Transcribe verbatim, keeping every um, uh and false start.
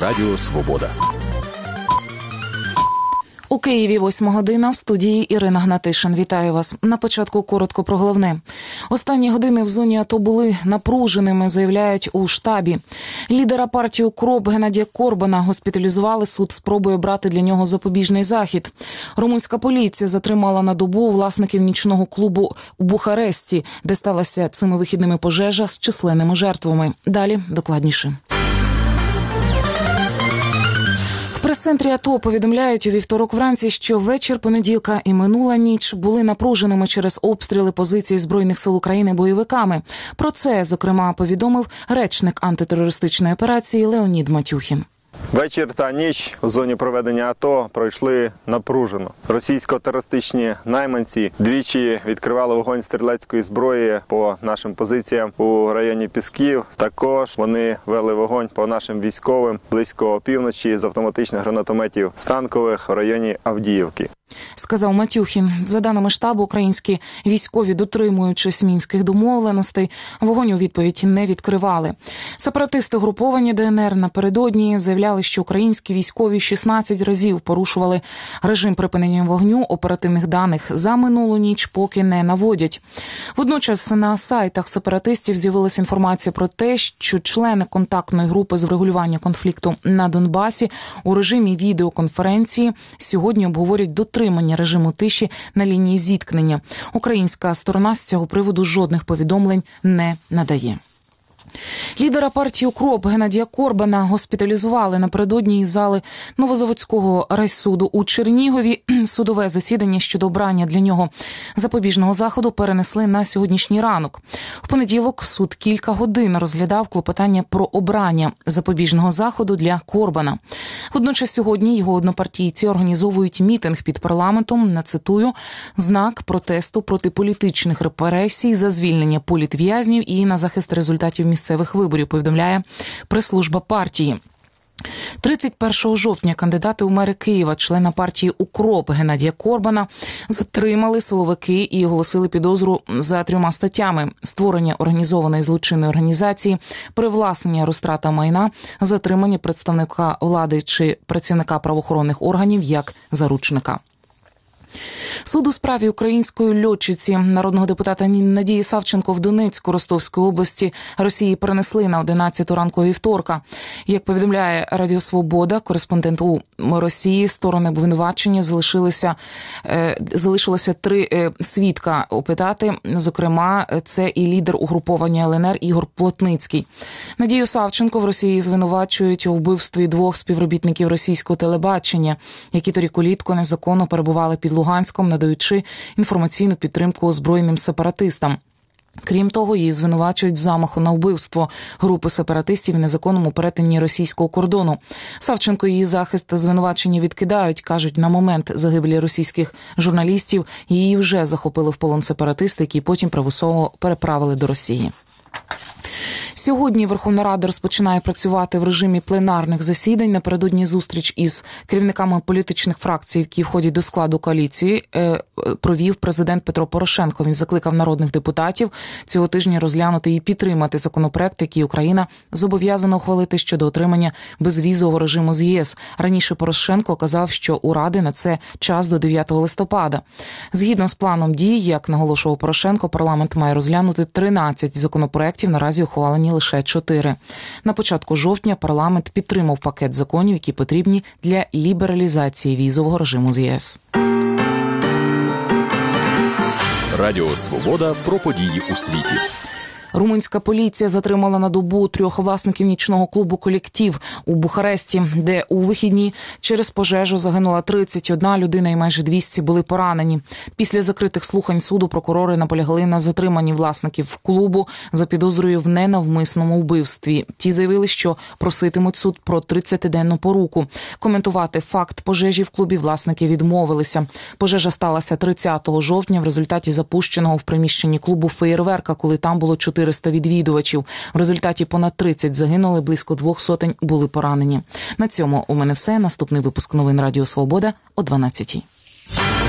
Радіо Свобода. У Києві восьма година, в студії Ірина Гнатишин. Вітаю вас. На початку коротко про головне. Останні години в зоні АТО були напруженими, заявляють у штабі. Лідера партії «УКРОП» Геннадія Корбана госпіталізували, суд спробує брати для нього запобіжний захід. Румунська поліція затримала на добу власників нічного клубу у Бухаресті, де сталася цими вихідними пожежа з численними жертвами. Далі докладніше. В прес-центрі АТО повідомляють у вівторок вранці, що вечір понеділка і минула ніч були напруженими через обстріли позицій Збройних сил України бойовиками. Про це, зокрема, повідомив речник антитерористичної операції Леонід Матюхін. Вечір та ніч у зоні проведення АТО пройшли напружено. Російсько-терористичні найманці двічі відкривали вогонь стрілецької зброї по нашим позиціям у районі Пісків. Також вони вели вогонь по нашим військовим близько опівночі з автоматичних гранатометів станкових в районі Авдіївки. Сказав Матюхін. За даними штабу, українські військові, дотримуючись мінських домовленостей, вогонь у відповідь не відкривали. Сепаратисти угруповані ДНР напередодні заявляли, що українські військові шістнадцять разів порушували режим припинення вогню. Оперативних даних за минулу ніч поки не наводять. Водночас на сайтах сепаратистів з'явилася інформація про те, що члени контактної групи з врегулювання конфлікту на Донбасі у режимі відеоконференції сьогодні обговорять дотримання режиму тиші на лінії зіткнення. Українська сторона з цього приводу жодних повідомлень не надає. Лідера партії «УКРОП» Геннадія Корбана госпіталізували напередодні із зали Новозаводського райсуду у Чернігові. Судове засідання щодо обрання для нього запобіжного заходу перенесли на сьогоднішній ранок. В понеділок суд кілька годин розглядав клопотання про обрання запобіжного заходу для Корбана. Водночас сьогодні його однопартійці організовують мітинг під парламентом на, цитую, знак протесту проти політичних репресій за звільнення політв'язнів і на захист результатів місцевих виборів, повідомляє прес-служба партії. тридцять першого жовтня кандидати у мери Києва, члена партії «УКРОП» Геннадія Корбана, затримали силовики і оголосили підозру за трьома статтями: створення організованої злочинної організації, привласнення розтрата майна, затримання представника влади чи працівника правоохоронних органів як заручника. Суд у справі української льотчиці народного депутата Надії Савченко в Донецьку Ростовської області Росії перенесли на одинадцяту ранку вівторка. Як повідомляє Радіо Свобода, кореспондент у Росії, сторони обвинувачення залишилися, е, залишилося три е, свідка опитати. Зокрема, це і лідер угруповання ЛНР Ігор Плотницький. Надію Савченко в Росії звинувачують у вбивстві двох співробітників російського телебачення, які торік улітку незаконно перебували під Луганськом, надаючи інформаційну підтримку озброєним сепаратистам. Крім того, її звинувачують в замаху на вбивство групи сепаратистів і незаконному перетині російського кордону. Савченко і її захист звинувачення відкидають. Кажуть, на момент загибелі російських журналістів її вже захопили в полон сепаратисти, які потім примусово переправили до Росії. Сьогодні Верховна Рада розпочинає працювати в режимі пленарних засідань. Напередодні зустріч із керівниками політичних фракцій, які входять до складу коаліції, провів президент Петро Порошенко. Він закликав народних депутатів цього тижня розглянути і підтримати законопроект, який Україна зобов'язана ухвалити щодо отримання безвізового режиму з ЄС. Раніше Порошенко казав, що у Ради на це час до дев'ятого листопада. Згідно з планом дій, як наголошував Порошенко, парламент має розглянути тринадцять законопроектів, наразі ухвалені лише чотири. На початку жовтня парламент підтримав пакет законів, які потрібні для лібералізації візового режиму з ЄС. Радіо Свобода про події у світі. Румунська поліція затримала на добу трьох власників нічного клубу «Колектив» у Бухаресті, де у вихідні через пожежу загинула тридцять одна людина і майже двісті були поранені. Після закритих слухань суду прокурори наполягли на затриманні власників клубу за підозрою в ненавмисному вбивстві. Ті заявили, що проситимуть суд про тридцятиденну поруку. Коментувати факт пожежі в клубі власники відмовилися. Пожежа сталася тридцятого жовтня в результаті запущеного в приміщенні клубу феєрверка, коли там було чотириста відвідувачів. В результаті понад тридцять загинули, близько двох сотень були поранені. На цьому у мене все. Наступний випуск новин Радіо Свобода о дванадцятій.